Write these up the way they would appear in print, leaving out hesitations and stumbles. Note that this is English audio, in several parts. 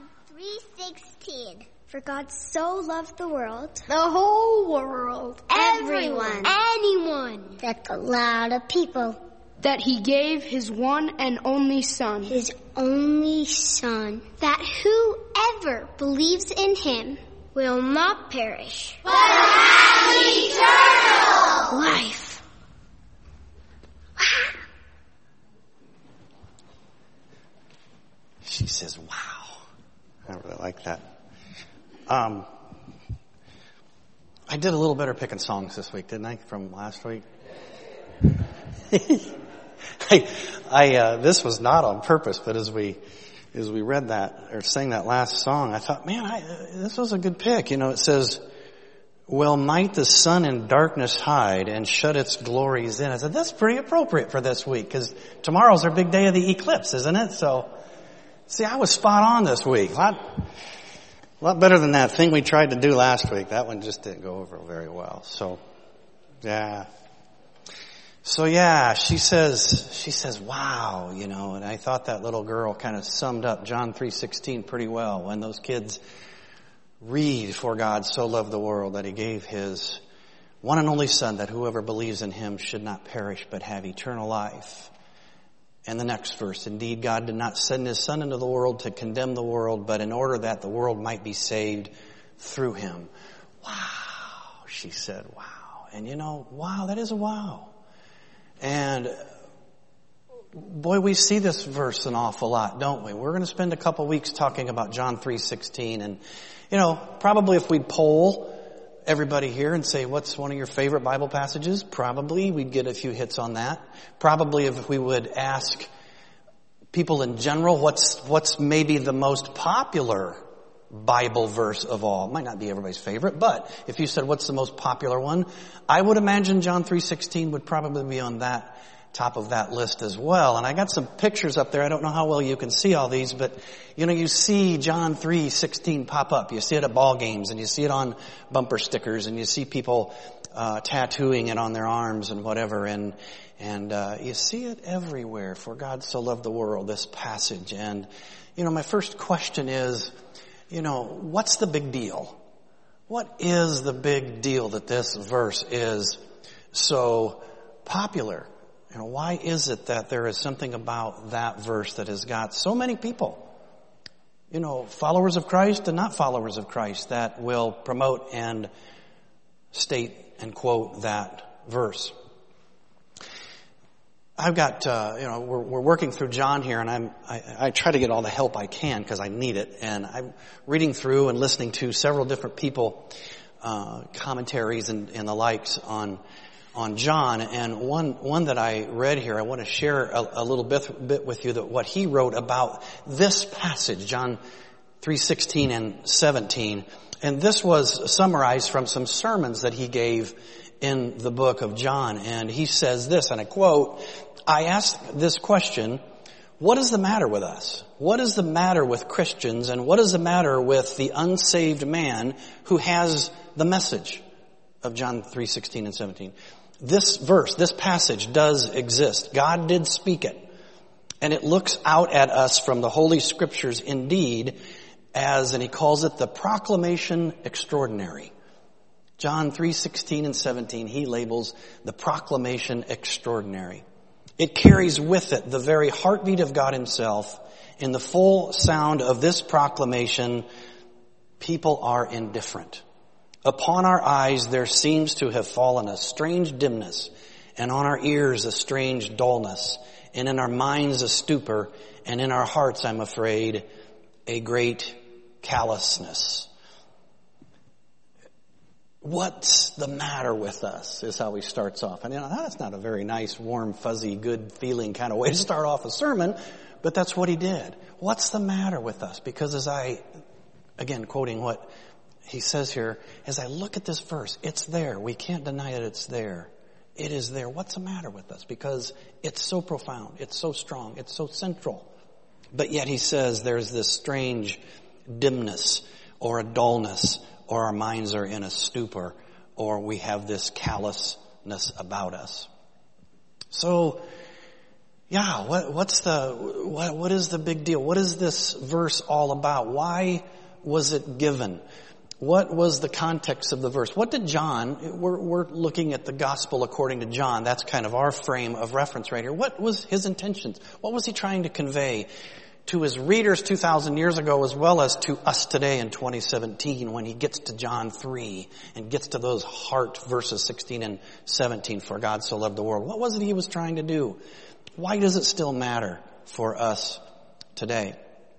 3:16. For God so loved the world, the whole world, everyone, anyone, that's a lot of people, that he gave his one and only Son, his only Son, that whoever believes in him will not perish, but have eternal life. She says, wow. I really like that. I did a little better picking songs this week, didn't I, from last week? This was not on purpose, but as we read that, or sang that last song, I thought, man, this was a good pick. You know, it says, well, might the sun in darkness hide and shut its glories in. I said, that's pretty appropriate for this week, because tomorrow's our big day of the eclipse, isn't it? So, see, I was spot on this week. A lot better than that thing we tried to do last week. That one just didn't go over very well. So, yeah. She says, wow, you know, and I thought that little girl kind of summed up John 3:16 pretty well. When those kids read, for God so loved the world that he gave his one and only Son, that whoever believes in him should not perish but have eternal life. And the next verse, indeed, God did not send his Son into the world to condemn the world, but in order that the world might be saved through him. Wow, she said, wow. And you know, wow, that is a wow. And boy, we see this verse an awful lot, don't we? We're going to spend a couple weeks talking about John 3:16. And, you know, probably if we'd poll everybody here and say, what's one of your favorite Bible passages? Probably we'd get a few hits on that. Probably if we would ask people in general, what's maybe the most popular Bible verse of all? It might not be everybody's favorite, but if you said, what's the most popular one? I would imagine John 3:16 would probably be on that top of that list as well. And I got some pictures up there. I don't know how well you can see all these, but you know, you see John 3:16 pop up. You see it at ball games, and you see it on bumper stickers, and you see people tattooing it on their arms and whatever, and you see it everywhere. For God so loved the world, this passage. And you know, my first question is, you know, what's the big deal? What is the big deal that this verse is so popular? You know, why is it that there is something about that verse that has got so many people, you know, followers of Christ and not followers of Christ, that will promote and state and quote that verse? I've got, you know, we're working through John here, and I try to get all the help I can because I need it. And I'm reading through and listening to several different people, commentaries and the likes on John. And one that I read here, I want to share a little bit with you, that what he wrote about this passage, John 3:16 and 17. And this was summarized from some sermons that he gave in the book of John. And he says this, and I quote, I ask this question, what is the matter with us? What is the matter with Christians? And what is the matter with the unsaved man who has the message of John 3:16 and 17? This verse, this passage does exist. God did speak it. And it looks out at us from the Holy Scriptures indeed as, and he calls it the proclamation extraordinary. John 3:16 and 17, he labels the proclamation extraordinary. It carries with it the very heartbeat of God himself. In the full sound of this proclamation, people are indifferent. Upon our eyes there seems to have fallen a strange dimness, and on our ears a strange dullness, and in our minds a stupor, and in our hearts, I'm afraid, a great callousness. What's the matter with us is how he starts off. And you know, that's not a very nice, warm, fuzzy, good feeling kind of way to start off a sermon, but that's what he did. What's the matter with us? Because as I, again, quoting what he says here, as I look at this verse, it's there. We can't deny that it's there. It is there. What's the matter with us? Because it's so profound. It's so strong. It's so central. But yet he says there's this strange dimness or a dullness, or our minds are in a stupor, or we have this callousness about us. So, yeah, what is the big deal? What is this verse all about? Why was it given? What was the context of the verse? What did John, we're looking at the gospel according to John. That's kind of our frame of reference right here. What was his intentions? What was he trying to convey to his readers 2,000 years ago as well as to us today in 2017 when he gets to John 3 and gets to those heart verses 16 and 17, for God so loved the world? What was it he was trying to do? Why does it still matter for us today?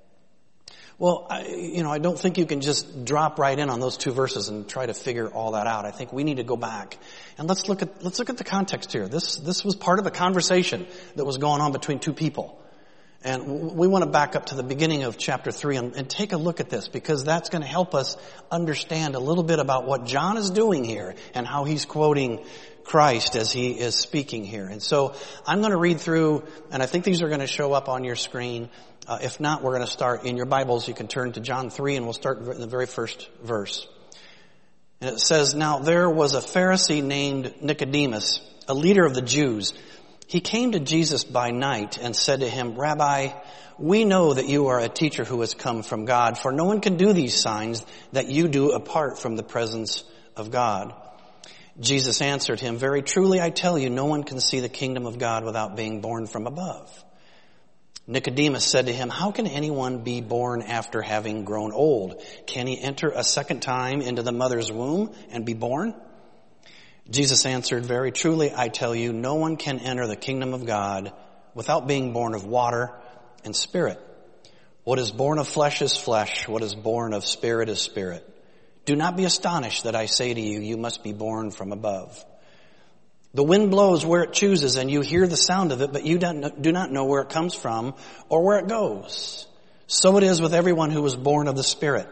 Well, I don't think you can just drop right in on those two verses and try to figure all that out. I think we need to go back and let's look at the context here. This was part of a conversation that was going on between two people. And we want to back up to the beginning of chapter 3 and take a look at this, because that's going to help us understand a little bit about what John is doing here and how he's quoting Christ as he is speaking here. And so I'm going to read through, and I think these are going to show up on your screen. If not, we're going to start in your Bibles. You can turn to John 3 and we'll start in the very first verse. And it says, "Now there was a Pharisee named Nicodemus, a leader of the Jews. He came to Jesus by night and said to him, 'Rabbi, we know that you are a teacher who has come from God, for no one can do these signs that you do apart from the presence of God.' Jesus answered him, 'Very truly I tell you, no one can see the kingdom of God without being born from above.' Nicodemus said to him, 'How can anyone be born after having grown old? Can he enter a second time into the mother's womb and be born?' Jesus answered, 'Very truly I tell you, no one can enter the kingdom of God without being born of water and spirit. What is born of flesh is flesh. What is born of spirit is spirit. Do not be astonished that I say to you, you must be born from above. The wind blows where it chooses, and you hear the sound of it, but you do not know where it comes from or where it goes. So it is with everyone who was born of the Spirit.'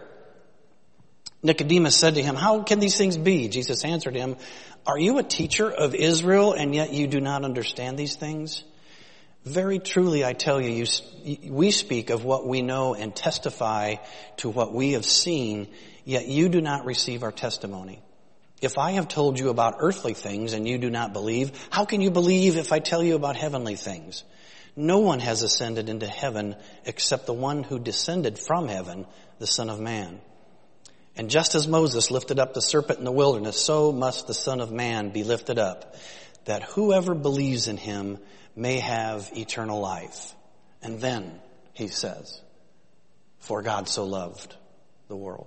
Nicodemus said to him, 'How can these things be?' Jesus answered him, 'Are you a teacher of Israel, and yet you do not understand these things? Very truly I tell you, we speak of what we know and testify to what we have seen, yet you do not receive our testimony. If I have told you about earthly things and you do not believe, how can you believe if I tell you about heavenly things? No one has ascended into heaven except the one who descended from heaven, the Son of Man. And just as Moses lifted up the serpent in the wilderness, so must the Son of Man be lifted up, that whoever believes in him may have eternal life.' And then, he says, 'For God so loved the world.'"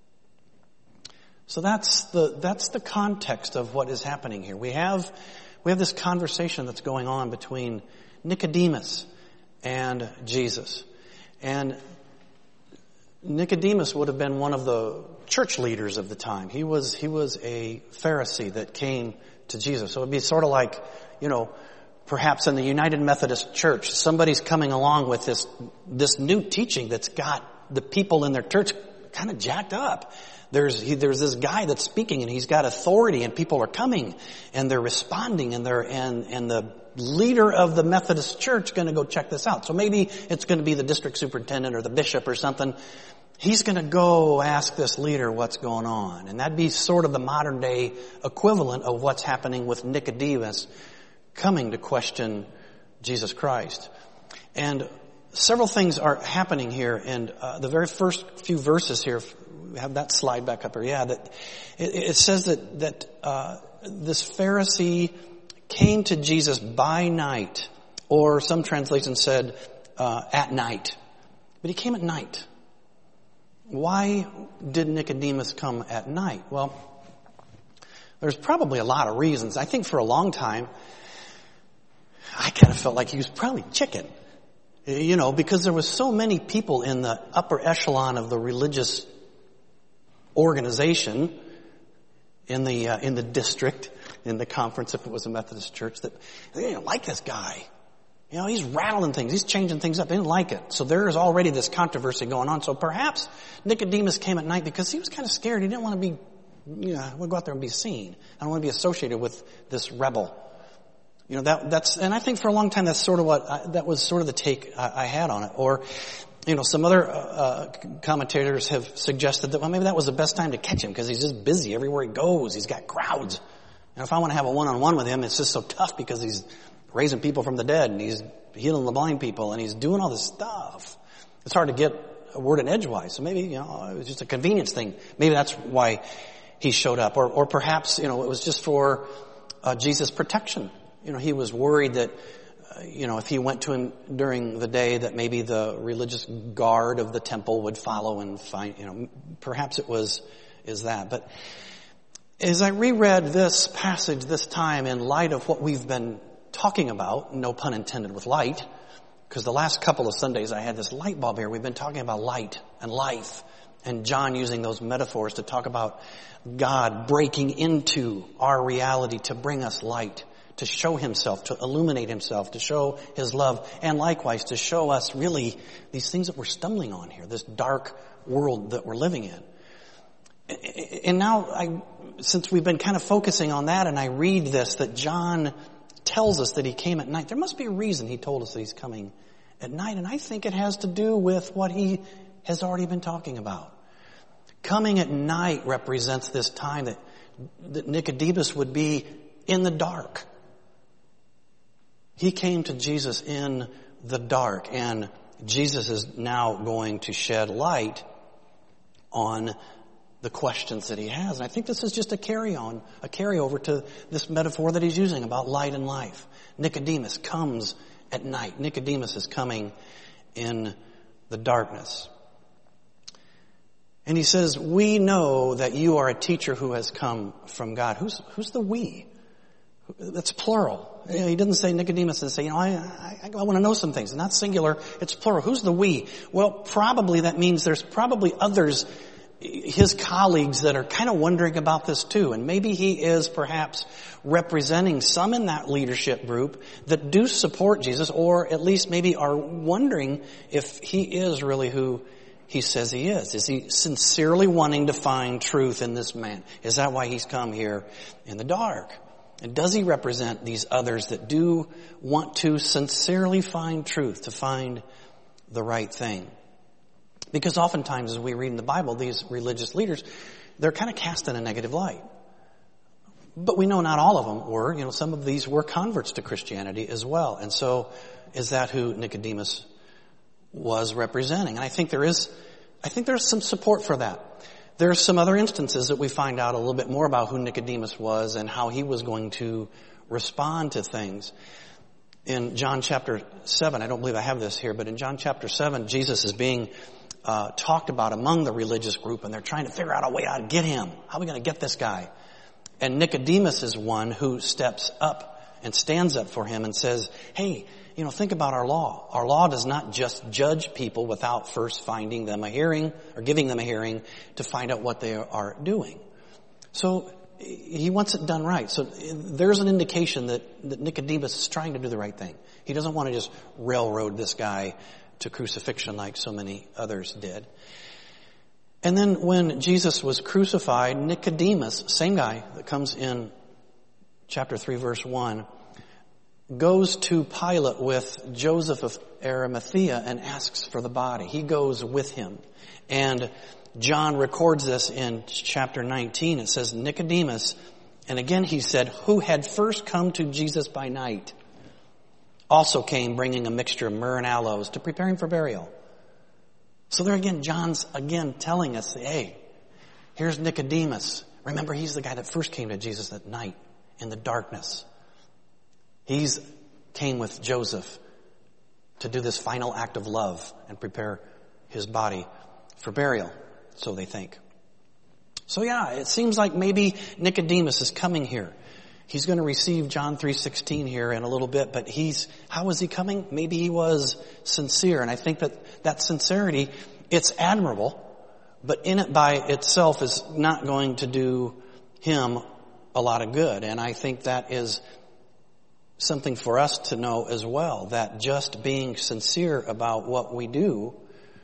So that's the context of what is happening here. We have this conversation that's going on between Nicodemus and Jesus. And Nicodemus would have been one of the church leaders of the time. He was a Pharisee that came to Jesus. So it'd be sort of like, perhaps in the United Methodist Church, somebody's coming along with this new teaching that's got the people in their church kind of jacked up. There's this guy that's speaking and he's got authority and people are coming and they're responding and the leader of the Methodist Church going to go check this out. So maybe it's going to be the district superintendent or the bishop or something. He's going to go ask this leader what's going on. And that'd be sort of the modern day equivalent of what's happening with Nicodemus coming to question Jesus Christ. And several things are happening here. And the very first few verses here, we have that slide back up here. Yeah, that it says that this Pharisee came to Jesus by night, or some translations said at night. But he came at night. Why did Nicodemus come at night? Well, there's probably a lot of reasons. I think for a long time, I kind of felt like he was probably chicken. Because there was so many people in the upper echelon of the religious organization in the district, in the conference, if it was a Methodist church, that they didn't like this guy. He's rattling things. He's changing things up. They didn't like it. So there is already this controversy going on. So perhaps Nicodemus came at night because he was kind of scared. He didn't want to be, I want to go out there and be seen. I don't want to be associated with this rebel. And I think for a long time that's sort of that was sort of the take I had on it. Or, some other commentators have suggested that, maybe that was the best time to catch him because he's just busy everywhere he goes. He's got crowds. And if I want to have a one-on-one with him, it's just so tough because he's raising people from the dead and he's healing the blind people, and he's doing all this stuff. It's hard to get a word in edgewise. So maybe, it was just a convenience thing. Maybe that's why he showed up. Or perhaps, it was just for Jesus' protection. He was worried that, if he went to him during the day, that maybe the religious guard of the temple would follow and find, perhaps is that. But as I reread this passage this time in light of what we've been talking about, no pun intended with light, because the last couple of Sundays I had this light bulb here. We've been talking about light and life, and John using those metaphors to talk about God breaking into our reality to bring us light, to show himself, to illuminate himself, to show his love, and likewise to show us really these things that we're stumbling on here, this dark world that we're living in. And now, since we've been kind of focusing on that, and I read this, that John tells us that he came at night, there must be a reason he told us that he's coming at night, and I think it has to do with what he has already been talking about. Coming at night represents this time that Nicodemus would be in the dark. He came to Jesus in the dark, and Jesus is now going to shed light on the questions that he has. And I think this is just a carryover to this metaphor that he's using about light and life. Nicodemus comes at night. Nicodemus is coming in the darkness. And he says, we know that you are a teacher who has come from God. Who's the we? That's plural. He didn't say Nicodemus and say, I want to know some things. It's not singular, it's plural. Who's the we? Well, probably that means there's probably others, his colleagues, that are kind of wondering about this too. And maybe he is perhaps representing some in that leadership group that do support Jesus, or at least maybe are wondering if he is really who he says he is. Is he sincerely wanting to find truth in this man? Is that why he's come here in the dark? And does he represent these others that do want to sincerely find truth, to find the right thing? Because oftentimes as we read in the Bible, these religious leaders, they're kind of cast in a negative light. But we know not all of them were. Some of these were converts to Christianity as well. And so is that who Nicodemus was representing? And I think there's some support for that. There's some other instances that we find out a little bit more about who Nicodemus was and how he was going to respond to things. In John chapter 7, I don't believe I have this here, but in John chapter 7, Jesus is being talked about among the religious group, and they're trying to figure out a way how to get him. How are we going to get this guy? And Nicodemus is one who steps up and stands up for him and says, hey, think about our law. Our law does not just judge people without first finding them a hearing or giving them a hearing to find out what they are doing. So he wants it done right. So there's an indication that Nicodemus is trying to do the right thing. He doesn't want to just railroad this guy to crucifixion like so many others did. And then when Jesus was crucified, Nicodemus, same guy that comes in chapter 3 verse 1, goes to Pilate with Joseph of Arimathea and asks for the body. He goes with him. And John records this in chapter 19. It says, Nicodemus, and again he said, who had first come to Jesus by night, also came bringing a mixture of myrrh and aloes to prepare him for burial. So there again, John's again telling us, hey, here's Nicodemus. Remember, he's the guy that first came to Jesus at night in the darkness. He's came with Joseph to do this final act of love and prepare his body for burial, so they think. So yeah, it seems like maybe Nicodemus is coming here. He's going to receive John 3:16 here in a little bit, but how is he coming? Maybe he was sincere, and I think that sincerity, it's admirable, but in it by itself is not going to do him a lot of good. And I think that is something for us to know as well, that just being sincere about what we do,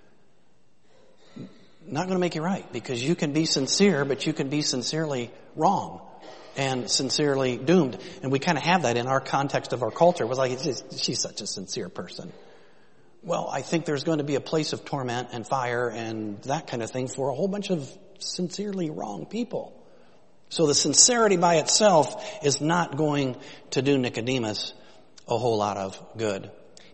not going to make you right, because you can be sincere, but you can be sincerely wrong and sincerely doomed. And we kind of have that in our context of our culture. It was like, she's such a sincere person. Well, I think there's going to be a place of torment and fire and that kind of thing for a whole bunch of sincerely wrong people. So the sincerity by itself is not going to do Nicodemus a whole lot of good.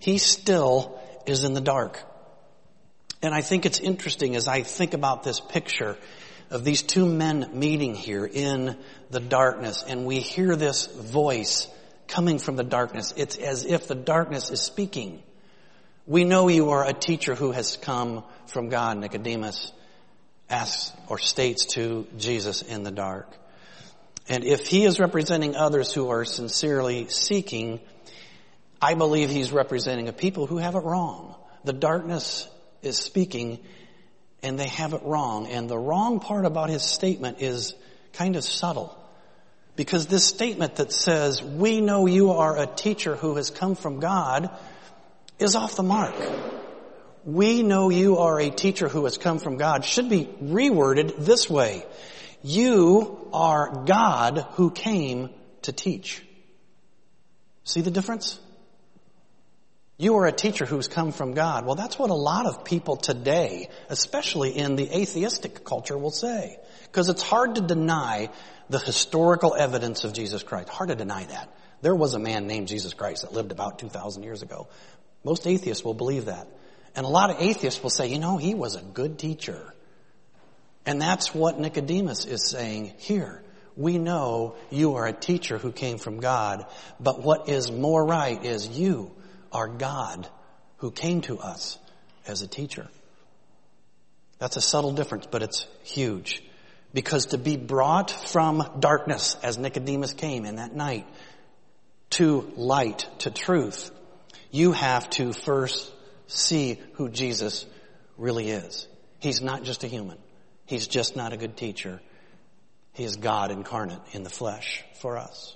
He still is in the dark. And I think it's interesting as I think about this picture of these two men meeting here in the darkness, and we hear this voice coming from the darkness. It's as if the darkness is speaking. We know you are a teacher who has come from God, Nicodemus asks or states to Jesus in the dark. And if he is representing others who are sincerely seeking, I believe he's representing a people who have it wrong. The darkness is speaking and they have it wrong. And the wrong part about his statement is kind of subtle. Because this statement that says, we know you are a teacher who has come from God, is off the mark. We know you are a teacher who has come from God should be reworded this way. You are God who came to teach. See the difference? You are a teacher who's come from God. Well, that's what a lot of people today, especially in the atheistic culture, will say. Because it's hard to deny the historical evidence of Jesus Christ. Hard to deny that. There was a man named Jesus Christ that lived about 2,000 years ago. Most atheists will believe that. And a lot of atheists will say, he was a good teacher. And that's what Nicodemus is saying here. We know you are a teacher who came from God, but what is more right is you are God who came to us as a teacher. That's a subtle difference, but it's huge. Because to be brought from darkness, as Nicodemus came in that night, to light, to truth, you have to first see who Jesus really is. He's not just a human. He's just not a good teacher. He is God incarnate in the flesh for us.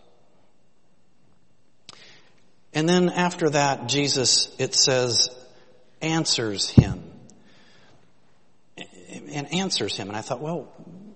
And then after that, Jesus, it says, answers him. And answers him. And I thought, well,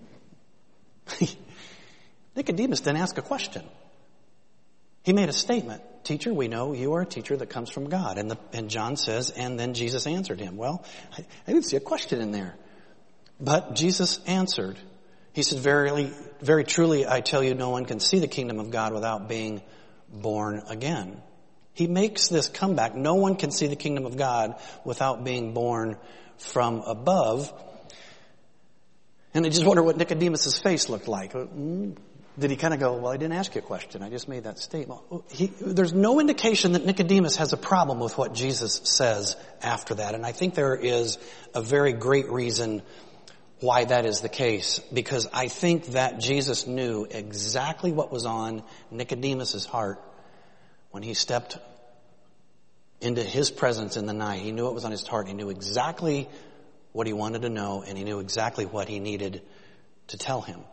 Nicodemus didn't ask a question. He made a statement. Teacher, we know you are a teacher that comes from God. And John says, and then Jesus answered him. Well, I didn't see a question in there. But Jesus answered. He said, very truly, I tell you, no one can see the kingdom of God without being born again. He makes this comeback. No one can see the kingdom of God without being born from above. And I just wonder what Nicodemus' face looked like. Did he kind of go, well, I didn't ask you a question. I just made that statement. There's no indication that Nicodemus has a problem with what Jesus says after that. And I think there is a very great reason why that is the case. Because I think that Jesus knew exactly what was on Nicodemus' heart when he stepped into his presence in the night. He knew what was on his heart. He knew exactly what he wanted to know, and he knew exactly what he needed to tell him.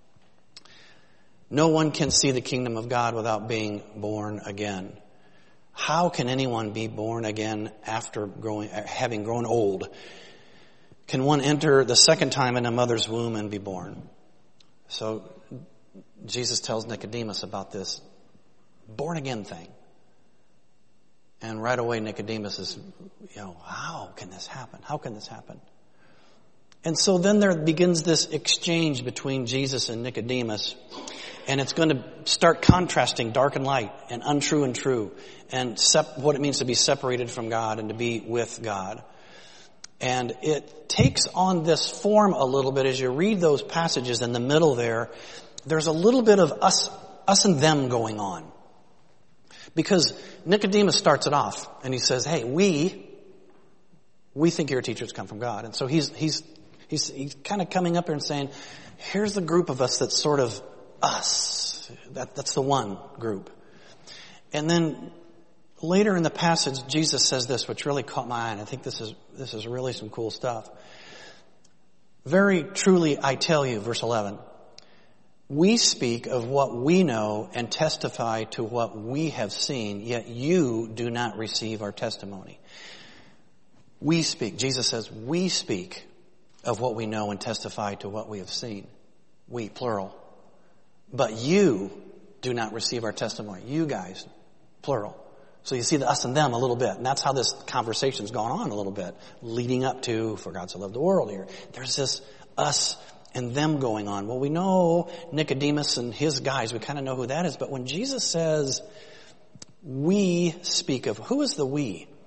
No one can see the kingdom of God without being born again. How can anyone be born again after having grown old? Can one enter the second time in a mother's womb and be born? So Jesus tells Nicodemus about this born again thing. And right away Nicodemus is, how can this happen? How can this happen? And so then there begins this exchange between Jesus and Nicodemus. And it's going to start contrasting dark and light and untrue and true. And what it means to be separated from God and to be with God. And it takes on this form a little bit as you read those passages in the middle there. There's a little bit of us and them going on. Because Nicodemus starts it off and he says, hey, we think your teachers come from God. And so he's kind of coming up here and saying, here's the group of us that's sort of us. That's the one group. And then later in the passage, Jesus says this, which really caught my eye, and I think this is really some cool stuff. Very truly, I tell you, verse 11, we speak of what we know and testify to what we have seen, yet you do not receive our testimony. We speak. Jesus says, we speak of what we know and testify to what we have seen. We, plural. But you do not receive our testimony. You guys, plural. So you see the us and them a little bit. And that's how this conversation's gone on a little bit, leading up to, for God so loved the world here. There's this us and them going on. Well, we know Nicodemus and his guys. We kind of know who that is. But when Jesus says, we speak of, who is the we?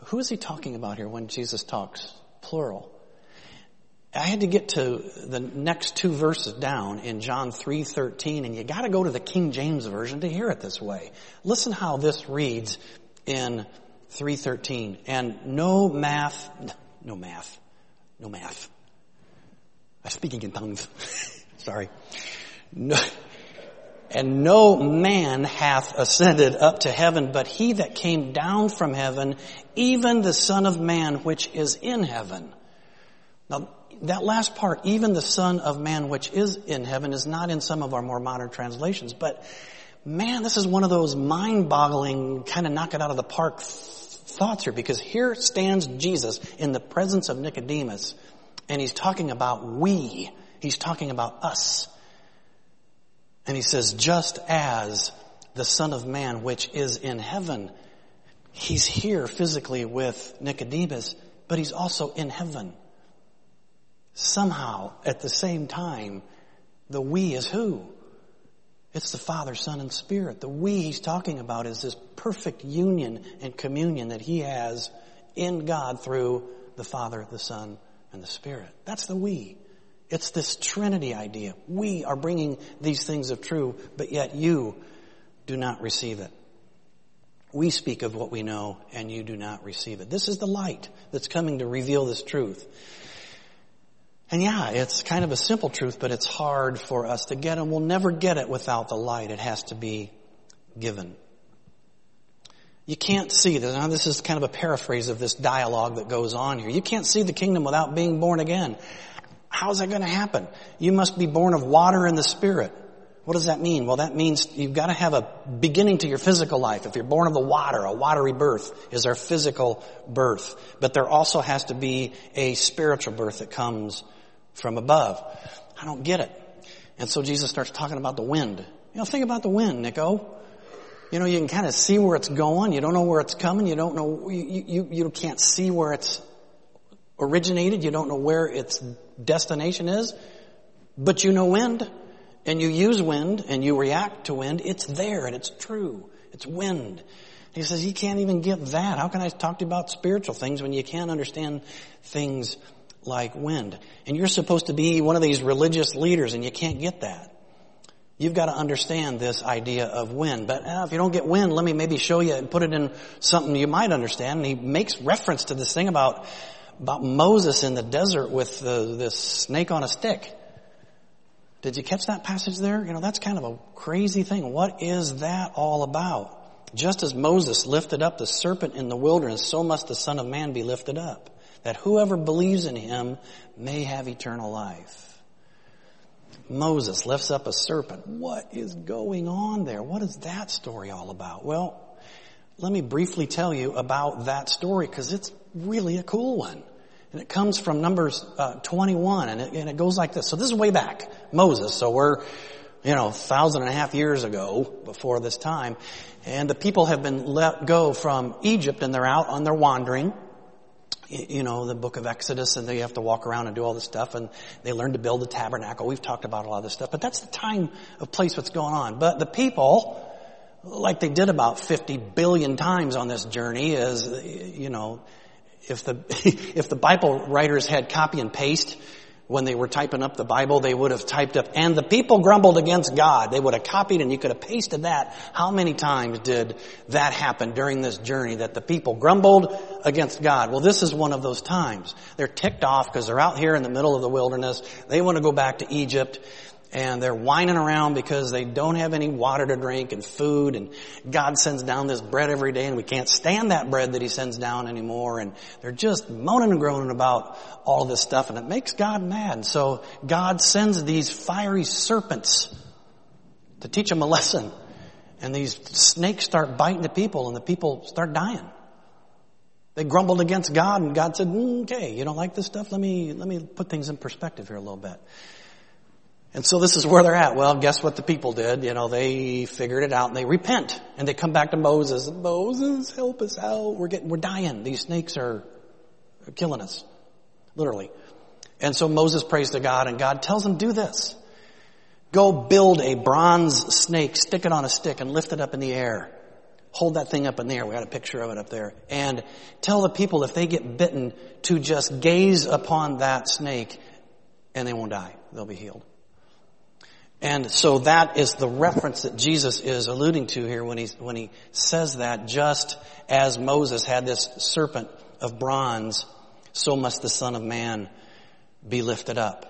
who is he talking about here when Jesus talks plural? I had to get to the next two verses down in John 3:13, and you got to go to the King James Version to hear it this way. Listen how this reads in 3:13. And no math. I'm speaking in tongues. Sorry. And no man hath ascended up to heaven, but he that came down from heaven, even the Son of Man which is in heaven. Now, that last part, even the Son of Man which is in heaven, is not in some of our more modern translations. But, man, this is one of those mind-boggling, kind of knock it out of the park thoughts here. Because here stands Jesus in the presence of Nicodemus, and he's talking about we. He's talking about us. And he says, just as the Son of Man which is in heaven. He's here physically with Nicodemus, but he's also in heaven. Somehow, at the same time, the we is who? It's the Father, Son, and Spirit. The we he's talking about is this perfect union and communion that he has in God through the Father, the Son, and the Spirit. That's the we. It's this Trinity idea. We are bringing these things of true, but yet you do not receive it. We speak of what we know, and you do not receive it. This is the light that's coming to reveal this truth. And yeah, it's kind of a simple truth, but it's hard for us to get, and we'll never get it without the light. It has to be given. You can't see this. Now, this is kind of a paraphrase of this dialogue that goes on here. You can't see the kingdom without being born again. How's that going to happen? You must be born of water and the Spirit. What does that mean? Well, that means you've got to have a beginning to your physical life. If you're born of the water, a watery birth is our physical birth. But there also has to be a spiritual birth that comes from above. I don't get it. And so Jesus starts talking about the wind. Think about the wind, Nico. You can kind of see where it's going. You don't know where it's coming. You don't know, you can't see where it's originated. You don't know where its destination is. But you know wind. And you use wind and you react to wind. It's there and it's true. It's wind. He says, you can't even get that. How can I talk to you about spiritual things when you can't understand things like wind? And you're supposed to be one of these religious leaders and you can't get that. You've got to understand this idea of wind. But if you don't get wind, let me maybe show you and put it in something you might understand. And he makes reference to this thing about Moses in the desert with this snake on a stick. Did you catch that passage there? That's kind of a crazy thing. What is that all about? Just as Moses lifted up the serpent in the wilderness, so must the Son of Man be lifted up, that whoever believes in him may have eternal life. Moses lifts up a serpent. What is going on there? What is that story all about? Well, let me briefly tell you about that story because it's really a cool one. And it comes from Numbers 21, and it goes like this. So this is way back, Moses. So we're, 1,500 years ago, before this time. And the people have been let go from Egypt, and they're out on their wandering. The book of Exodus, and they have to walk around and do all this stuff, and they learn to build a tabernacle. We've talked about a lot of this stuff, but that's the time of place what's going on. But the people, like they did about 50 billion times on this journey, is, if the Bible writers had copy and paste when they were typing up the Bible, they would have typed up, and the people grumbled against God. They would have copied and you could have pasted that. How many times did that happen during this journey that the people grumbled against God? Well, this is one of those times. They're ticked off because they're out here in the middle of the wilderness. They want to go back to Egypt. And they're whining around because they don't have any water to drink and food. And God sends down this bread every day and we can't stand that bread that he sends down anymore. And they're just moaning and groaning about all this stuff. And it makes God mad. And so God sends these fiery serpents to teach them a lesson. And these snakes start biting the people and the people start dying. They grumbled against God and God said, okay, you don't like this stuff? Let me put things in perspective here a little bit. And so this is where they're at. Well, guess what the people did? They figured it out and they repent. And they come back to Moses. Moses, help us out. We're dying. These snakes are killing us. Literally. And so Moses prays to God and God tells him, do this. Go build a bronze snake, stick it on a stick and lift it up in the air hold that thing up in the air. We got a picture of it up there. And tell the people if they get bitten to just gaze upon that snake and they won't die. They'll be healed. And so that is the reference that Jesus is alluding to here when he says that. Just as Moses had this serpent of bronze, so must the Son of Man be lifted up.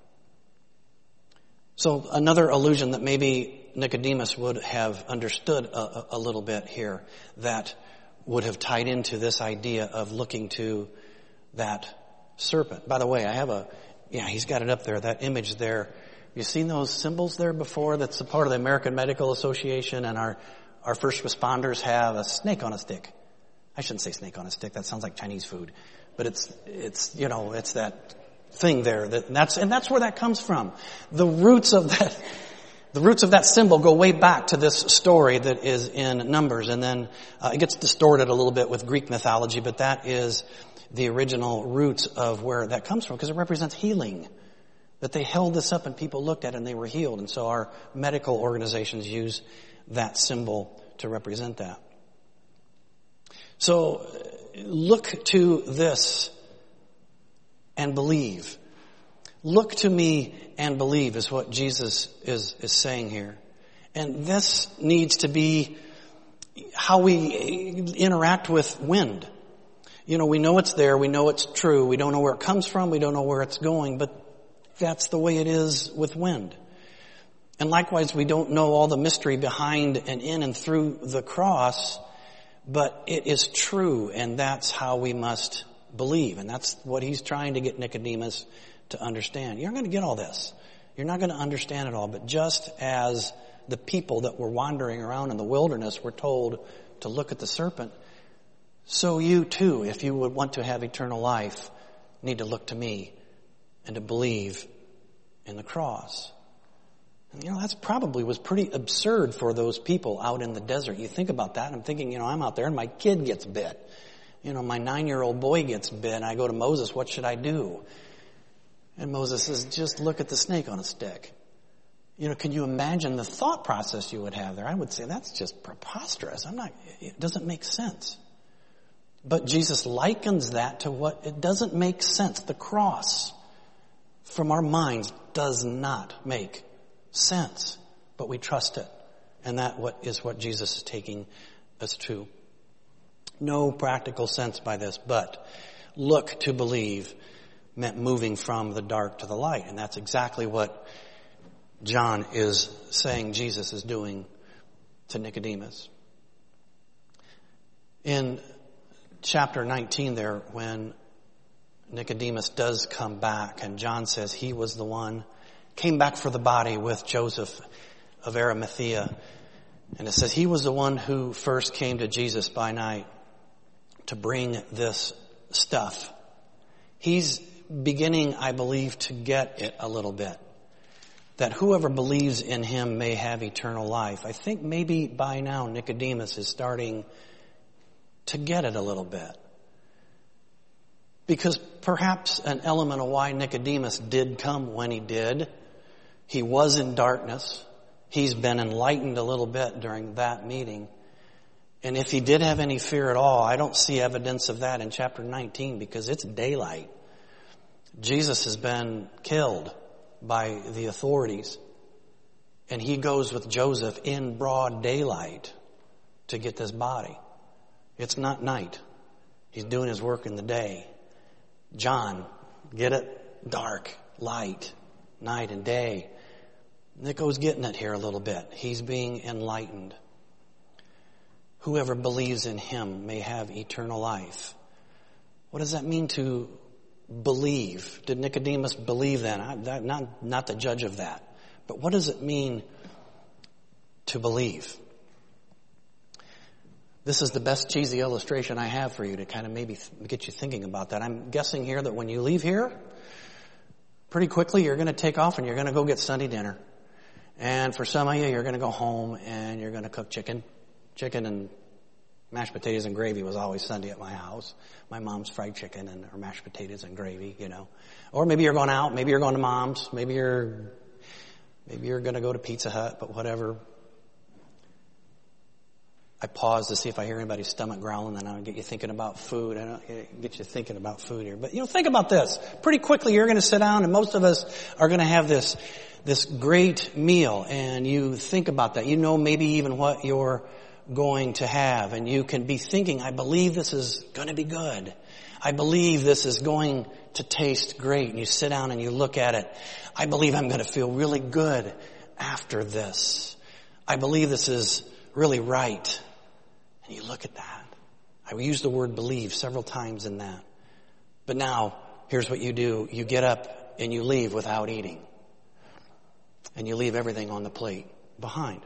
So another allusion that maybe Nicodemus would have understood a little bit here, that would have tied into this idea of looking to that serpent. By the way, I have he's got it up there, that image there. You seen those symbols there before? That's a part of the American Medical Association, and our first responders have a snake on a stick. I shouldn't say snake on a stick. That sounds like Chinese food. But it's that thing there. That's where that comes from. The roots of that symbol go way back to this story that is in Numbers, and then it gets distorted a little bit with Greek mythology, but that is the original roots of where that comes from, because it represents healing. That they held this up and people looked at it and they were healed. And so our medical organizations use that symbol to represent that. So look to this and believe. Look to me and believe is what Jesus is saying here. And this needs to be how we interact with wind. You know, we know it's there. We know it's true. We don't know where it comes from. We don't know where it's going. But that's the way it is with wind. And likewise, we don't know all the mystery behind and in and through the cross, but it is true, and that's how we must believe. And that's what he's trying to get Nicodemus to understand. You're not going to get all this. You're not going to understand it all, but just as the people that were wandering around in the wilderness were told to look at the serpent, so you too, if you would want to have eternal life, need to look to me and to believe in the cross. And, that's probably was pretty absurd for those people out in the desert. You think about that, and I'm thinking, I'm out there and my kid gets bit. My 9-year-old boy gets bit, and I go to Moses, what should I do? And Moses says, just look at the snake on a stick. Can you imagine the thought process you would have there? I would say that's just preposterous. It doesn't make sense. But Jesus likens that to what it doesn't make sense. The cross from our minds does not make sense, but we trust it. And that is what Jesus is taking us to. No practical sense by this, but look to believe meant moving from the dark to the light. And that's exactly what John is saying Jesus is doing to Nicodemus. In chapter 19 there, when Nicodemus does come back, and John says he was the one, came back for the body with Joseph of Arimathea. And it says he was the one who first came to Jesus by night to bring this stuff. He's beginning, I believe, to get it a little bit. That whoever believes in him may have eternal life. I think maybe by now Nicodemus is starting to get it a little bit. Because perhaps an element of why Nicodemus did come when he did, he was in darkness. He's been enlightened a little bit during that meeting. And if he did have any fear at all, I don't see evidence of that in chapter 19 because it's daylight. Jesus has been killed by the authorities. And he goes with Joseph in broad daylight to get this body. It's not night. He's doing his work in the day. John, get it? Dark, light, night and day. Nico's getting it here a little bit. He's being enlightened. Whoever believes in him may have eternal life. What does that mean to believe? Did Nicodemus believe that? I'm not the judge of that. But what does it mean to believe? This is the best cheesy illustration I have for you to kind of maybe get you thinking about that. I'm guessing here that when you leave here, pretty quickly you're going to take off and you're going to go get Sunday dinner. And for some of you, you're going to go home and you're going to cook chicken. Chicken and mashed potatoes and gravy was always Sunday at my house. My mom's fried chicken and her mashed potatoes and gravy, Or maybe you're going out. Maybe you're going to mom's. Maybe you're going to go to Pizza Hut, but whatever. I pause to see if I hear anybody's stomach growling, then I'll get you thinking about food. I don't get you thinking about food here. But, think about this. Pretty quickly, you're going to sit down, and most of us are going to have this great meal, and you think about that. You know maybe even what you're going to have, and you can be thinking, I believe this is going to be good. I believe this is going to taste great. And you sit down and you look at it. I believe I'm going to feel really good after this. I believe this is really right. And you look at that. I used the word believe several times in that. But now, here's what you do. You get up and you leave without eating. And you leave everything on the plate behind.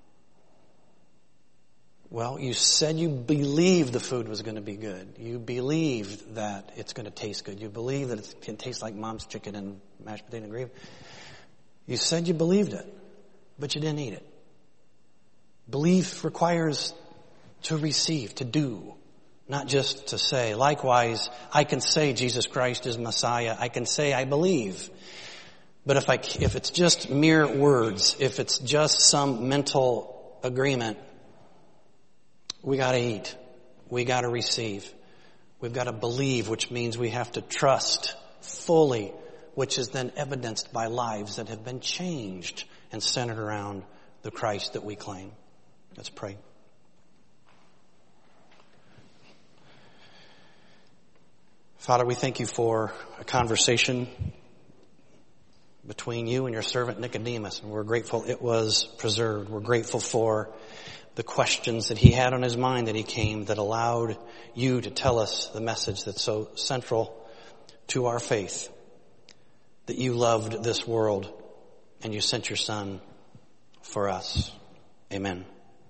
Well, you said you believed the food was going to be good. You believed that it's going to taste good. You believe that it can taste like mom's chicken and mashed potato and gravy. You said you believed it, but you didn't eat it. Belief requires to receive, to do, not just to say. Likewise, I can say Jesus Christ is Messiah. I can say I believe. But if it's just mere words, if it's just some mental agreement, we got to eat. We got to receive. We've got to believe, which means we have to trust fully, which is then evidenced by lives that have been changed and centered around the Christ that we claim. Let's pray. Father, we thank you for a conversation between you and your servant Nicodemus, and we're grateful it was preserved. We're grateful for the questions that he had on his mind that he came, that allowed you to tell us the message that's so central to our faith, that you loved this world and you sent your Son for us. Amen.